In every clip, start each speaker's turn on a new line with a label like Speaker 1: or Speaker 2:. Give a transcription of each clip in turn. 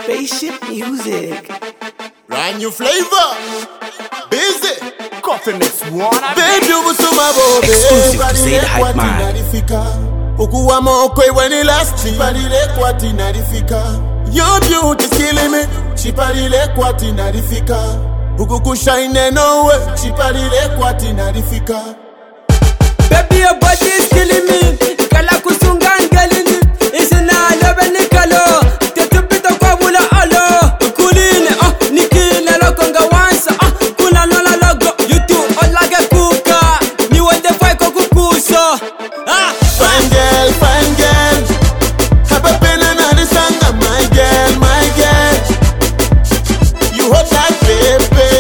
Speaker 1: Spaceship music.
Speaker 2: Brand new flavor. Busy.
Speaker 3: Coffee mix one.
Speaker 2: Baby, ubusuma bobe.
Speaker 1: Exclusive to Say the Hype Man.
Speaker 2: Ukuwa moko iweni lasti. Chiparile kwa tinarifika. Your beauty is killing me. Chiparile kwa tinarifika. Ukukushine no way. Chiparile kwa tinarifika.
Speaker 4: Baby, your body is killing me. Kala kusunga ngelini. Isina love ni kalo. Tetupita kwa wula alo. Kuline, nikine lokonga wansa. Kuna nola logo. You two all like a kuka. Ni wende fai kwa kukuso.
Speaker 2: Fine girl, fine girl. Hapa pena na nisanga, my girl, my girl. You hot like baby,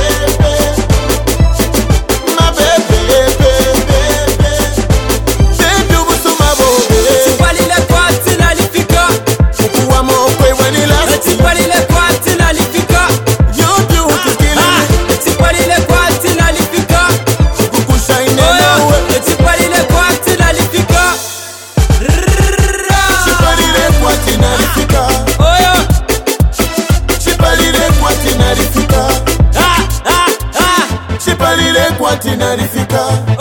Speaker 2: my baby, baby, ubusuma bobe.
Speaker 4: Sipalile kwa tina lifika.
Speaker 2: Ukuwa mokwe wani lasti.
Speaker 4: Sipalile kwa tina lifika.
Speaker 2: Your beauty is killing me.
Speaker 4: Sipalile kwa tina lifika.
Speaker 2: Ukukushine no way.
Speaker 4: Sipalile kwa tina lifika.
Speaker 2: Chiparile kwa tinarifika. Chiparile kwa tinarifika. Chiparile kwa tinarifika.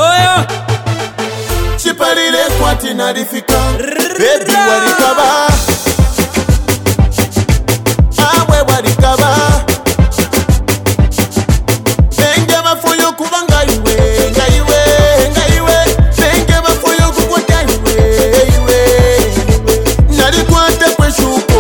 Speaker 2: Chiparile kwa tinarifika. Baby warikaba. Awe warikaba. Benge mafuyo kubanga iwe. Ngaiwe, ngaiwe. Benge mafuyo kukwata iwe, iwe. Nalikwata kwe shuko.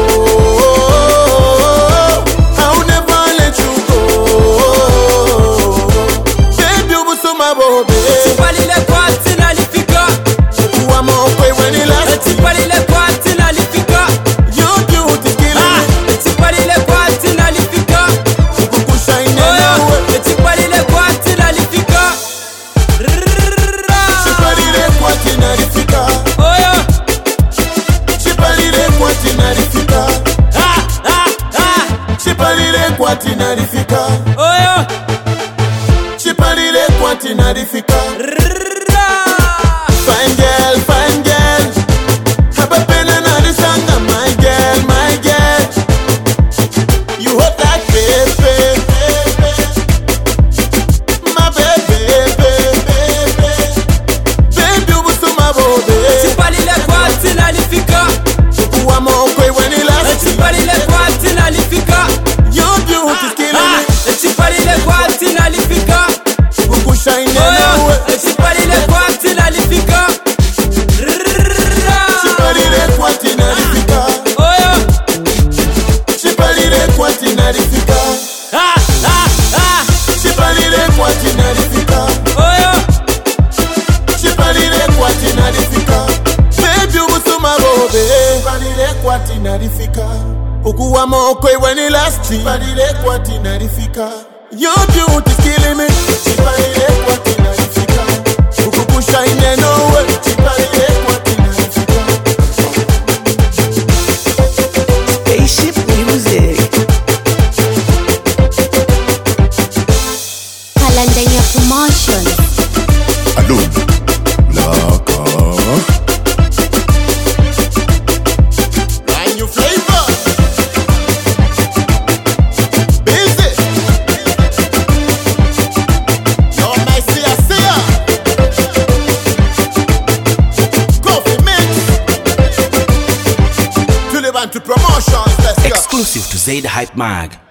Speaker 2: I'll never let you go. Baby ubusuma bobe.
Speaker 4: Sipalile kwa tina lifika.
Speaker 2: Ukuwa mokwe wani lasti.
Speaker 4: Sipalile kwa tina lifika.
Speaker 2: Your beauty is killing me.
Speaker 4: Sipalile kwa tina lifika.
Speaker 2: Ukukushine no way.
Speaker 4: Sipalile kwa tina lifika.
Speaker 2: Chiparile kwa tinarifika. Chiparile kwa tinarifika. Chiparile kwa tinarifika. Chiparile kwa tinarifika. Fine girl, fine girl. Hapa pena na nisanga, my girl, my girl. You hot like baby, my baby, baby ubusuma bobe.
Speaker 4: Sipalile kwa tina lifika.
Speaker 2: Ukuwa mokwe wani lasti.
Speaker 4: Sipalile kwa tina lifika.
Speaker 2: Your beauty is killing me.
Speaker 4: Sipalile kwa tina lifika.
Speaker 2: Ukukushine no way.
Speaker 4: Sipalile kwa tina lifika.
Speaker 2: Chiparile kwa tinarifika. Chiparile kwa tinarifika. Chiparile kwa tinarifika. Chiparile kwa tinarifika. Baby ubusuma bobe. Chiparile kwa tinarifika. Ukuwa mokwe wani lasti. Chiparile kwa tinarifika. Your beauty is killing me. Chiparile kwa tinarifika. Ukukushine no way. Chiparile kwa tinarifika.
Speaker 1: Spaceship music.
Speaker 5: Kalandanya Promotions.
Speaker 2: Alone, Laka. Brand new flavor. Busy. You're my sia. Coffee mix. To live and to promotions, let's go.
Speaker 1: Exclusive to Say the Hype Mag.